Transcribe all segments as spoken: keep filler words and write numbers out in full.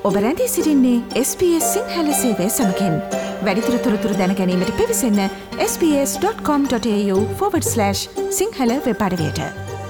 ඔබ රැඳී සිටින්නේ S B S සිංහල සේවය සමගින්. වැඩිදුර තොරතුරු දැන ගැනීමට පිවිසන්න sbs.com.au forward slash Sinhala web අඩවියට.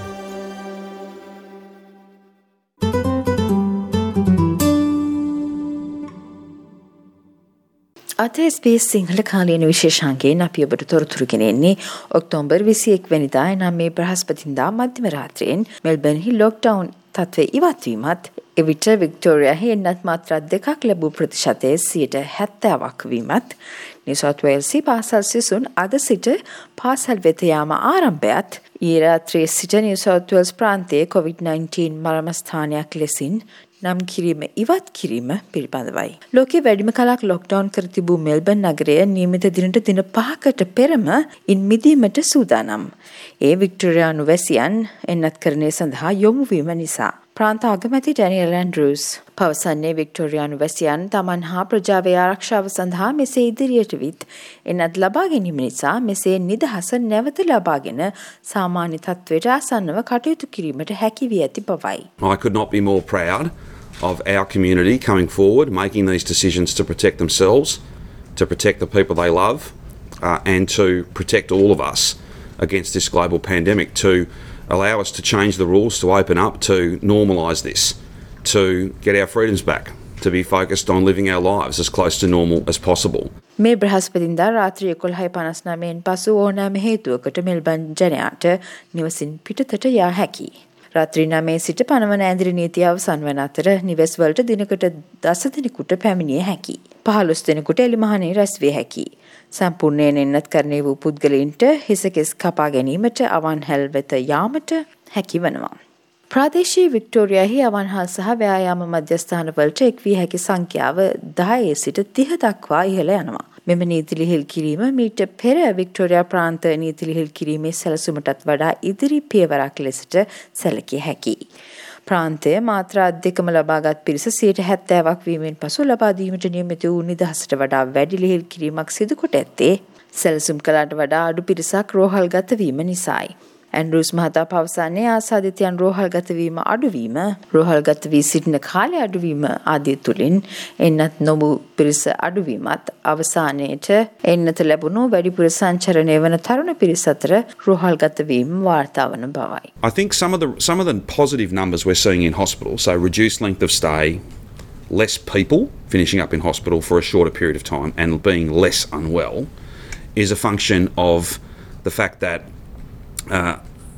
අද S B S සිංහල කාලීන විශේෂාංගයෙන් අපි ඔබට තොරතුරු ගෙනෙන්නේ ඔක්තෝබර් විසිඑක වෙනිදා එනම් මේ බ්‍රහස්පතින්දා මධ්‍යම රාත්‍රියෙන් මෙල්බර්න්හි ලොක්ඩවුන් තත්ත්වය ඉවත් වීමත් එවිට වික්ටෝරියාහි එන්නත් මාත්‍රා දෙකක් ලැබූ ප්‍රතිශතය සියයට හැත්තෑවක් වීමත් නිව් සවුත් වේල්සි පාසල් සිසුන් අද සිට පාසල් වෙත යාම ආරම්භයත් ඊයේ රාත්‍රියේ සිට නිව් සවුත් වේල්ස් ප්‍රාන්තයේ කොවිඩ් නයින්ටීන් මරණ ස්ථානයක් ලෙසින් නම් කිරීම ඉවත් කිරීම පිළිබඳවයි. ලෝකයේ වැඩිම කලක් ලොක්ඩවුන් කර තිබූ මෙල්බර්න් නගරය නියමිත දිනට දින පහකට පෙරම ඉන් මිදීමට සූදානම්. ඒ වික්ටෝරියානු වැසියන් එන්නත්කරණය සඳහා යොමු වීම නිසා. ප්‍රාන්ත අගමැති ඩැනියල් ඇන්ඩ්‍රූස් පවසන්නේ වික්ටෝරියානු වැසියන් තමන් හා ප්‍රජාවේ ආරක්ෂාව සඳහා මෙසේ ඉදිරියට විත් එන්නත් ලබා ගැනීම නිසා මෙසේ නිදහස නැවත ලබාගෙන සාමාන්‍ය තත්ත්වයට ආසන්නව කටයුතු කිරීමට හැකි වී ඇති බවයි. I could not be more proud of our community coming forward, making these decisions to protect themselves, to protect the people they love, uh, and to protect all of us against this global pandemic, to allow us to change the rules, to open up, to normalise this, to get our freedoms back, to be focused on living our lives as close to normal as possible. මේ බ්‍රහස්පතින්දා රාත්‍රී එකොළහයි පනස් නවයෙන් පසු ඕනෑම හේතුවකට Melbourne ජනයාට නිවසින් පිටතට යා හැකියි. රාත්‍රී නවයේ සිට පනවන ඇඳිරි නීතිය අවසන් වන අතර නිවෙස් වලට දිනකට දස දිනකට පැමිණිය හැකියි. පහළොස් දිනකට එළිමහනේ රැස් විය හැකියි. සම්පූර්ණයෙන් එන්නත්කරණය වූ පුද්ගලයින්ට හිසකෙස් කපා ගැනීමට අවන්හල් වෙත යාමට හැකි වනවා. ප්‍රාදේශීය වික්ටෝරියාහි අවන්හල් සහ ව්‍යායාම මධ්‍යස්ථානවලට එක් වී හැකි සංඛ්‍යාව දහයේ සිට තිහ දක්වා ඉහළ යනවා. මෙම නීති ලිහිල් කිරීම මීට පෙර වික්ටෝරියා ප්‍රාන්ත නීති ලිහිල් කිරීමේ සැලසුමටත් වඩා ඉදිරි පියවරක් ලෙසට සැලකිය හැකියි. ප්‍රාන්තය මාත්‍රා දෙකම ලබාගත් පිරිස සියයට හැත්තෑවක් වීමෙන් පසු ලබා දීමට නියමිත වූ නිදහසට වඩා වැඩි ලිහිල් කිරීමක් සිදු කොට ඇත්තේ සැලසුම් කළාට වඩා අඩු පිරිසක් රෝහල්ගත වීම නිසායි. ඇන්ඩ්‍රූස් මහතා පවසන්නේ ආසාදිතයන් රෝහල්ගත වීම අඩුවීම, රෝහල්ගත වී සිටින කාලය අඩුවීම ආදී තුලින් එන්නත් නොබු පිරිස අඩුවීමත් අවසානයේට එන්නත ලැබුණු වැඩිපුර සංචරණය වන තරුණ පිරිස අතර රෝහල්ගත වීම වාර්තා වන බවයි. I think some of the some of the positive numbers we're seeing in hospital, so reduced length of stay, less people finishing up in hospital for a shorter period of time and being less unwell, is a function of the fact that Uh, uh,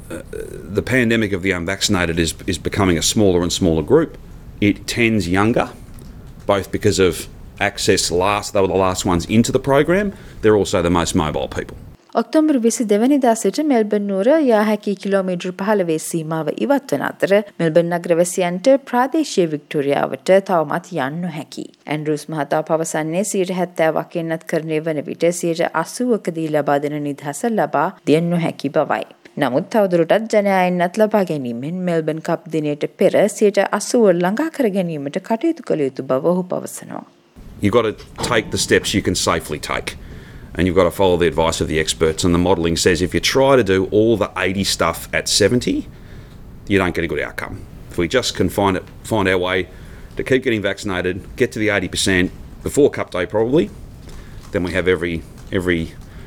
the pandemic of the unvaccinated is, is becoming a smaller and smaller group. It tends younger, both because of access last, they were the last ones into the program. They're also the most mobile people. ඔක්තෝබර් විසිදෙක වෙනිදා සිට Melbourne නුවර යා හැකි kilometre පහළොව සීමාව ඉවත් වන අතර මෙල්බර්න් නගරවැසියන්ට ප්‍රාදේශීය වික්ටෝරියාවට තවමත් යන්න නොහැකි. ඇන්ඩ්‍රූස් මහතා පවසන්නේ සියයට හැත්තෑවක් එන්නත්කරණය වන විට සියයට අසූවකදී ලබා දෙන නිදහස ලබා දිය නොහැකි බවයි. නමුත් තවදුරටත් ජනයා එන්නත් ලබා ගැනීමෙන් මෙල්බර්න් කප් දිනයට පෙර සියයට අසූව ළඟා කර ගැනීමට කටයුතු කළ යුතු බව ඔහු පවසනවා. You've got to take the steps you can safely take. And you've got to follow the advice of the experts. And the modelling says if you try to do all the eighty stuff at seventy, you don't get a good outcome. If we just can find it, find our way to keep getting vaccinated, get to the eighty percent before Cup Day probably, then we have every every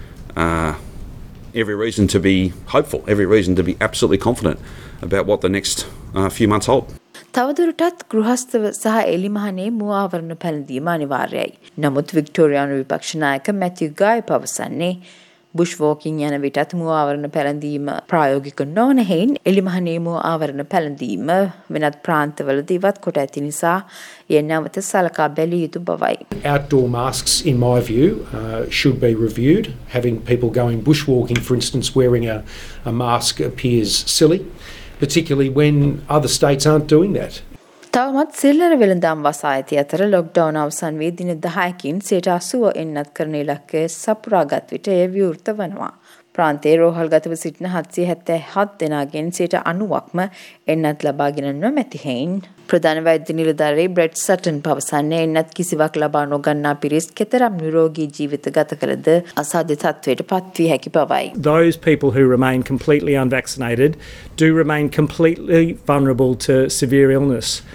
uh, every reason to be hopeful, every reason to be absolutely confident about what the next uh, few months hold. තවදුරටත් ගෘහස්ථව සහ එළිමහනේ මුවාවරණ පැළඳීම අනිවාර්යයි. නමුත් වික්ටෝරියානු විපක්ෂ නායක Matthew ගාය පවසන්නේ Bush walking යන විටත් මුවාවරණ පැළඳීම ප්‍රායෝගික නොවන හේයින් එළිමහනේ මුවාවරණ පැළඳීම වෙනත් ප්‍රාන්තවලදී ඉවත් කොට ඇති නිසා එය නැවත සලකා බැලිය යුතු බවයි. Outdoor masks, in my view, uh, should be reviewed. Having people going bushwalking, for instance, wearing a, a mask appears silly, particularly when other states aren't doing that. තවමත් සිල්ලර වෙළඳාම් වසා ඇති අතර ලොක්ඩවුන් අවසන් වී දින දහයකින් සියයට අසූව එන්නත්කරණ ඉලක්කය සපුරාගත් විට එය විවෘත වනවා. ප්‍රාන්තයේ රෝහල්ගතව සිටින හත්සිය හැත්තෑහත් දෙනාගෙන් සියයට අනූවක්ම එන්නත් ලබාගෙන නොමැති හේයින් ප්‍රධාන වෛද්‍ය නිලධාරී බ්‍රෙට් සටන් පවසන්නේ එන්නත් කිසිවක් ලබා නොගන්නා පිරිස් කෙතරම් නිරෝගී ජීවිත ගත කළද අසාධ්‍ය තත්ත්වයට පත්විය හැකි බවයි. Those people who remain completely unvaccinated do remain completely vulnerable to severe illness.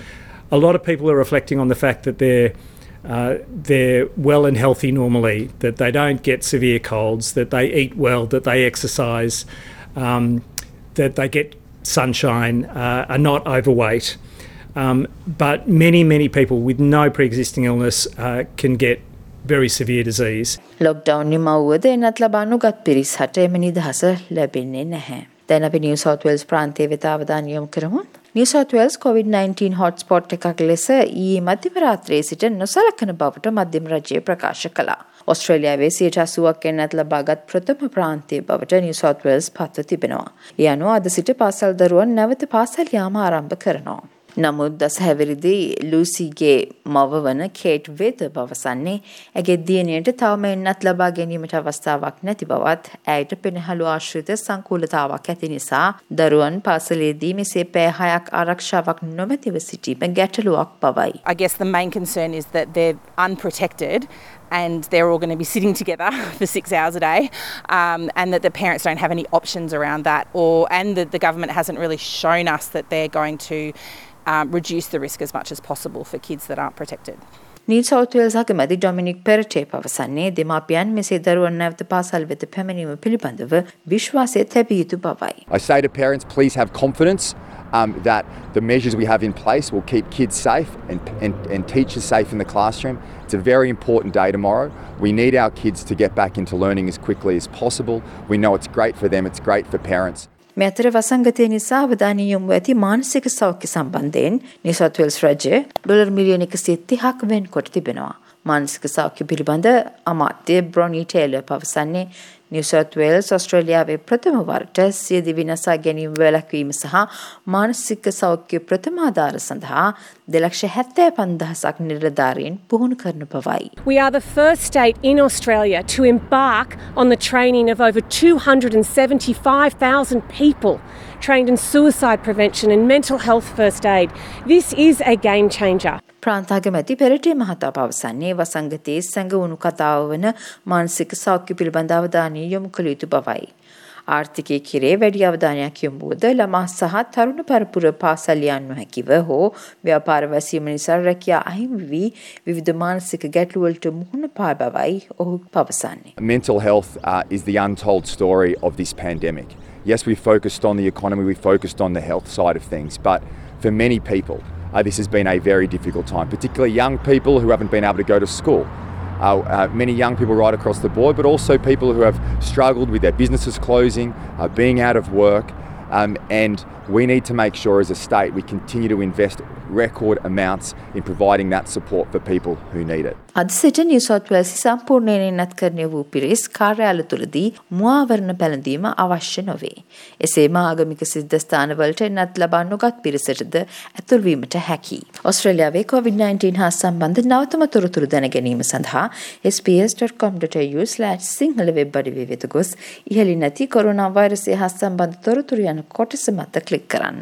a lot of people are reflecting on the fact that they're uh, they're well and healthy normally, that they don't get severe colds, that they eat well, that they exercise, um, that they get sunshine, uh, are not overweight. Um, but many, many people with no pre-existing illness uh, can get very severe disease. Lockdown නිමවුවද එනත් ලබන්නු ගත් පිරිස් හට එම නිදහස ලැබෙන්නේ නැහැ. දැන් අපි නිව් සවුත් වේල්ස් ප්‍රාන්තයේ වෙත අවධානය යොමු කරමු. New South Wales COVID nineteen hotspot එකක් ලෙස ඊයේ මධ්‍යම රාත්‍රියේ සිට නොසලකන බවට මධ්‍යම රජය ප්‍රකාශ කළා. ඔස්ට්‍රේලියාවේ සියයට අසූවක් එන්නත් ලබාගත් ප්‍රථම ප්‍රාන්තය බවට නිව් සවුත් වේල්ස් පත්ව තිබෙනවා. ඒ අනුව අද සිට පාසල් දරුවන් නැවත පාසල් යාම ආරම්භ කරනවා. නමුත් දස හැවිරිදි ලූසිගේ මව වන කේට් වෙද පවසන්නේ ඇගේ දියණියට තවම එන්නත් ලබා ගැනීමට අවස්ථාවක් නැති බවත් ඇයට පෙනහළු ආශ්‍රිත සංකූලතාවක් ඇති නිසා දරුවන් පාසලේදී මෙසේ පැය හයක් ආරක්ෂාවක් නොමැතිව සිටීම ගැටලුවක් බවයි. I guess the main concern is that they're unprotected and they're all going to be sitting together for six hours a day, um, and that the parents don't have any options around that, or and that the government hasn't really shown us that they're going to um, reduce the risk as much as possible for kids that aren't protected. New South Wales අගමැති Dominic Perrottet පවසන්නේ දෙමාපියන් මෙසේ දරුවන් නැවත පාසල් වෙත පැමිණීම පිළිබඳව විශ්වාසය තැබිය යුතු බවයි. I say to parents, please have confidence um, that the measures we have in place will keep kids safe and, and, and teachers safe in the classroom. It's a very important day tomorrow. We need our kids to get back into learning as quickly as possible. We know it's great for them, it's great for parents. මේ අතර වසංගතය නිසා අවධානය යොමු ඇති මානසික සෞඛ්‍ය සම්බන්ධයෙන් New South Wales රජය ඩොලර් මිලියන එකසිය තිහක් වෙන්කොට තිබෙනවා. මානසික සෞඛ්‍ය පිළිබඳ අමාත්‍ය බ්‍රොනි ටේලර් පවසන්නේ නිව් සවුත් වේල්ස් ඔස්ට්‍රේලියාවේ ප්‍රථම වරට සියදිවි නසා ගැනීම වැළැක්වීම සහ මානසික සෞඛ්‍ය ප්‍රථමාධාර සඳහා දෙලක්ෂ හැත්තෑ පන්දහසක් නිලධාරීන් පුහුණු කරන බවයි. We are the first state in Australia to embark on the training of over two hundred seventy-five thousand people trained in suicide prevention and mental health first aid. This is a game changer. ප්‍රාන්තාගමැති පෙරටේ මහතා පවසන්නේ වසංගතයේ සැඟවුණු කතාව වන මානසික සෞඛ්‍ය පිළිබඳ අවධානය යොමු කළ යුතු බවයි. ආර්ථිකයේ කිරේ වැඩි අවධානයක් යොමුවද ළමා සහ තරුණ පරපුර පාසල් යන්න නොහැකිව හෝ ව්‍යාපාර වැසීම නිසා රැකියා අහිමි වී විවිධ මානසික ගැටලු වලට මුහුණ පා බවයි ඔහු පවසන්නේ. Mental health uh, is the untold story of this pandemic. Yes, we focused on the economy, we focused on the health side of things, but for many people, Uh, this has been a very difficult time, particularly young people who haven't been able to go to school. Uh, uh, many young people right across the board, but also people who have struggled with their businesses closing, uh, being out of work, um, and we need to make sure as a state we continue to invest record amounts in providing that support for people who need it. අද සිට New South Wales සම්පූර්ණයෙන් එන්නත් කරණය වූ පිරිස් කාර්යාල තුළදී මුවාවරණ පැළඳීම අවශ්‍ය නොවේ. එසේම ආගමික සිද්ධස්ථානවලට එන්නත් ලබා නොගත් පිරිසටද ඇතුල් වීමට හැකියි. ඔස්ට්‍රේලියාවේ කොවිඩ් නයින්ටීන් හා සම්බන්ධ නවතම තොරතුරු දැන ගැනීම සඳහා s b s dot com dot a u slash Sinhala web අඩවිය වෙත ගොස් ඉහළින් නැති කොරෝනා වෛරසය හා සම්බන්ධ තොරතුරු යන කොටස මත ක්ලික් කරන්න.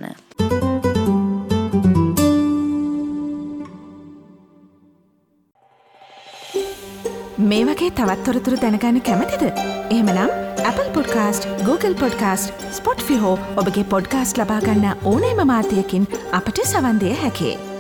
මේ වගේ තවත් තොරතුරු දැනගන්න කැමතිද? එහෙමනම් Apple Podcast, Google Podcast, Spotify හෝ ඔබගේ පොඩ්කාස්ට් ලබා ගන්න ඕනෑම මාධ්‍යයකින් අපට සවන් දිය හැකියි.